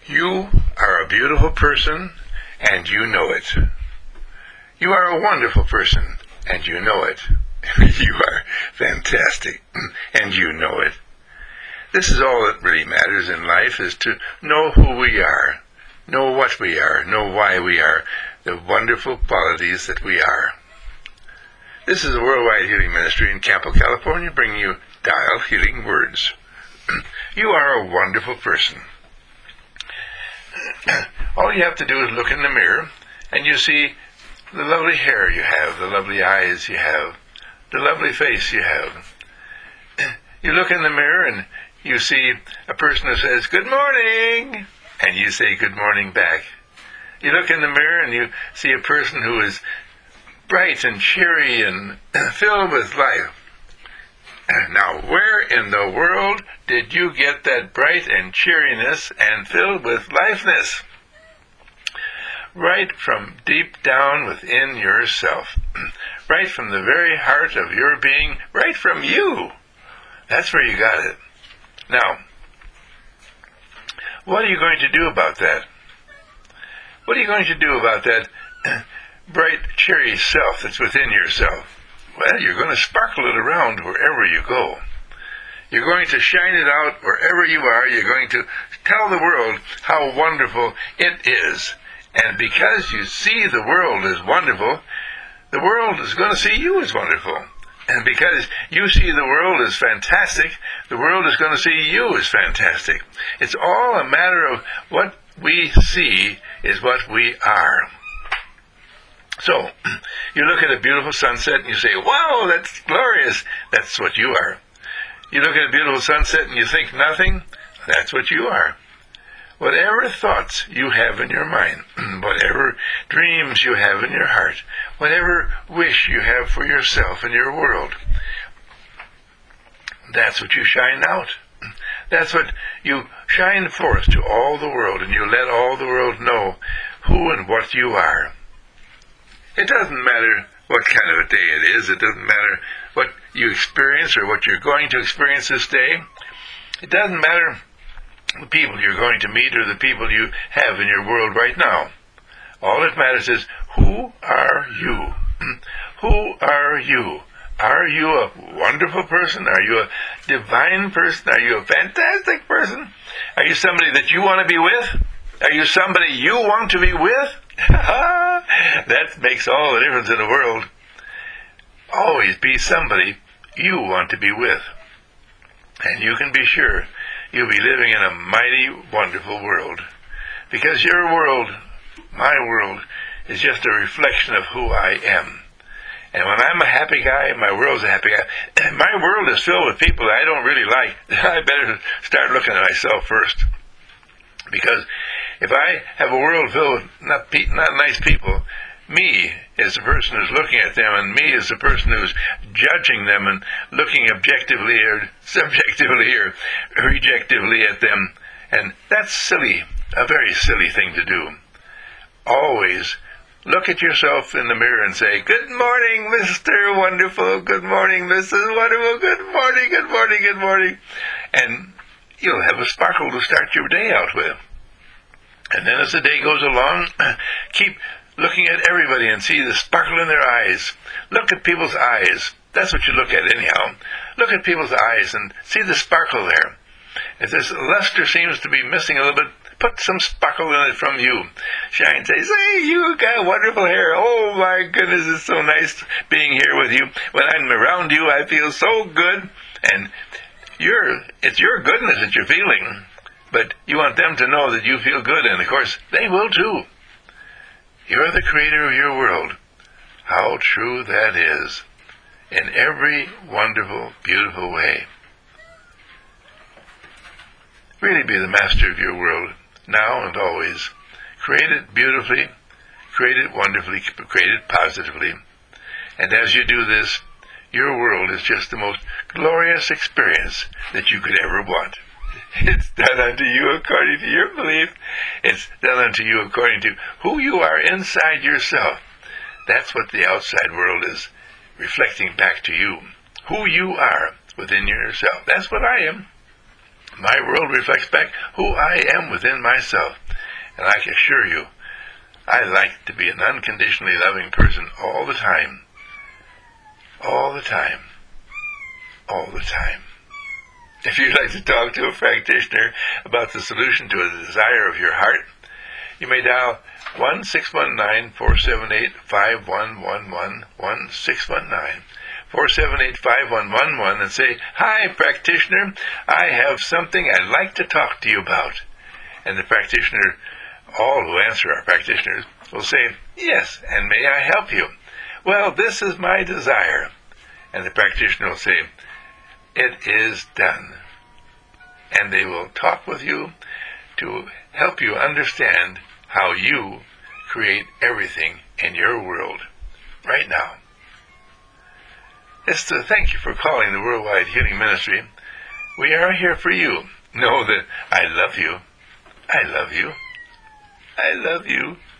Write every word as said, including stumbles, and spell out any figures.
You are a beautiful person, and you know it. You are a wonderful person, and you know it. You are fantastic, and you know it. This is all that really matters in life, is to know who we are, know what we are, know why we are, the wonderful qualities that we are. This is a worldwide healing ministry in Campo, California, bringing you Dial Healing Words. You are a wonderful person. All you have to do is look in the mirror, and you see the lovely hair you have, the lovely eyes you have, the lovely face you have. You look in the mirror, and you see a person who says, "Good morning," and you say good morning back. You look in the mirror, and you see a person who is bright and cheery and filled with life. Now, where in the world did you get that bright and cheeriness and filled with lifeness? Right from deep down within yourself. Right from the very heart of your being. Right from you. That's where you got it. Now, what are you going to do about that? What are you going to do about that bright, cheery self that's within yourself? Well, you're going to sparkle it around wherever you go. You're going to shine it out wherever you are. You're going to tell the world how wonderful it is. And because you see the world as wonderful, the world is going to see you as wonderful. And because you see the world as fantastic, the world is going to see you as fantastic. It's all a matter of what we see is what we are. So, you look at a beautiful sunset and you say, "Wow, that's glorious." That's what you are. You look at a beautiful sunset and you think nothing. That's what you are. Whatever thoughts you have in your mind, whatever dreams you have in your heart, whatever wish you have for yourself and your world, that's what you shine out. That's what you shine forth to all the world, and you let all the world know who and what you are. It doesn't matter what kind of a day it is. It doesn't matter what you experience or what you're going to experience this day. It doesn't matter the people you're going to meet or the people you have in your world right now. All that matters is, who are you? Who are you? Are you a wonderful person? Are you a divine person? Are you a fantastic person? Are you somebody that you want to be with? Are you somebody you want to be with? That makes all the difference in the world. Always be somebody you want to be with. And you can be sure you'll be living in a mighty, wonderful world. Because your world, my world, is just a reflection of who I am. And when I'm a happy guy, my world's a happy guy. My world is filled with people I don't really like. I better start looking at myself first. Because if I have a world filled with not, pe- not nice people, me is the person who's looking at them, and me is the person who's judging them and looking objectively or subjectively or rejectively at them. And that's silly, a very silly thing to do. Always look at yourself in the mirror and say, "Good morning, Mister Wonderful. Good morning, Missus Wonderful. Good morning, good morning, good morning." And you'll have a sparkle to start your day out with. And then as the day goes along, keep looking at everybody and see the sparkle in their eyes. Look at people's eyes. That's what you look at anyhow. Look at people's eyes and see the sparkle there. If this luster seems to be missing a little bit, put some sparkle in it from you. Shine, say, "Say, you got wonderful hair. Oh my goodness, it's so nice being here with you. When I'm around you, I feel so good." And you're, it's your goodness that you're feeling. But you want them to know that you feel good, and of course, they will too. You're the creator of your world. How true that is. In every wonderful, beautiful way. Really be the master of your world, now and always. Create it beautifully, create it wonderfully, create it positively. And as you do this, your world is just the most glorious experience that you could ever want. It's done unto you according to your belief. It's done unto you according to who you are inside yourself. That's what the outside world is reflecting back to you. Who you are within yourself. That's what I am. My world reflects back who I am within myself. And I can assure you, I like to be an unconditionally loving person all the time. All the time. All the time. If you'd like to talk to a practitioner about the solution to a desire of your heart, you may dial one six one nine, four seven eight, five one one one, one six one nine, four seven eight, five one one one, and say, "Hi, practitioner, I have something I'd like to talk to you about." And the practitioner, all who answer are practitioners, will say, "Yes, and may I help you?" "Well, this is my desire." And the practitioner will say, "It is done." And they will talk with you to help you understand how you create everything in your world right now. It's to thank you for calling the Worldwide Healing Ministry. We are here for you. Know that I love you. I love you. I love you.